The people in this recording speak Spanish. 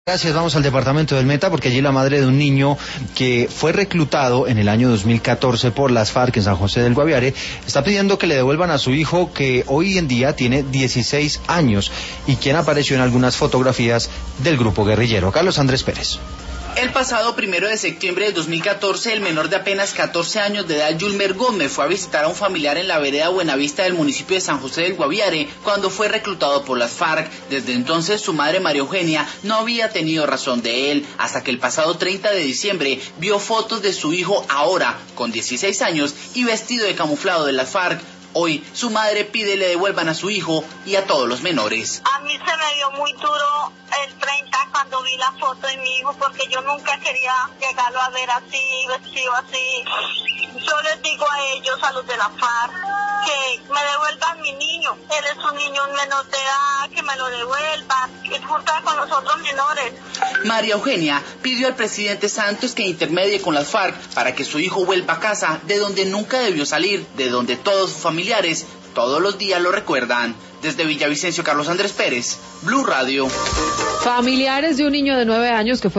Gracias, vamos al departamento del Meta porque allí la madre de un niño que fue reclutado en el año 2014 por las FARC en San José del Guaviare está pidiendo que le devuelvan a su hijo que hoy en día tiene 16 años y quien apareció en algunas fotografías del grupo guerrillero. Carlos Andrés Pérez. El pasado 1 de septiembre de 2014, el menor de apenas 14 años de edad, Yulmer Gómez, fue a visitar a un familiar en la vereda Buenavista del municipio de San José del Guaviare cuando fue reclutado por las FARC. Desde entonces, su madre María Eugenia no había tenido razón de él, hasta que el pasado 30 de diciembre vio fotos de su hijo ahora, con 16 años y vestido de camuflado de las FARC. Hoy, su madre pide le devuelvan a su hijo y a todos los menores. A mí se me dio muy duro el 30 cuando vi la foto de mi hijo, porque yo nunca quería llegarlo a ver así, vestido así. Yo les digo a ellos, a los de la FARC, que me devuelvan mi niño. Él es un niño menor de edad, que me lo devuelvan, que junta con los otros menores. María Eugenia pidió al presidente Santos que intermedie con las FARC para que su hijo vuelva a casa, de donde nunca debió salir, de donde todos sus familiares todos los días lo recuerdan. Desde Villavicencio, Carlos Andrés Pérez, Blue Radio. Familiares de un niño de 9 años que fue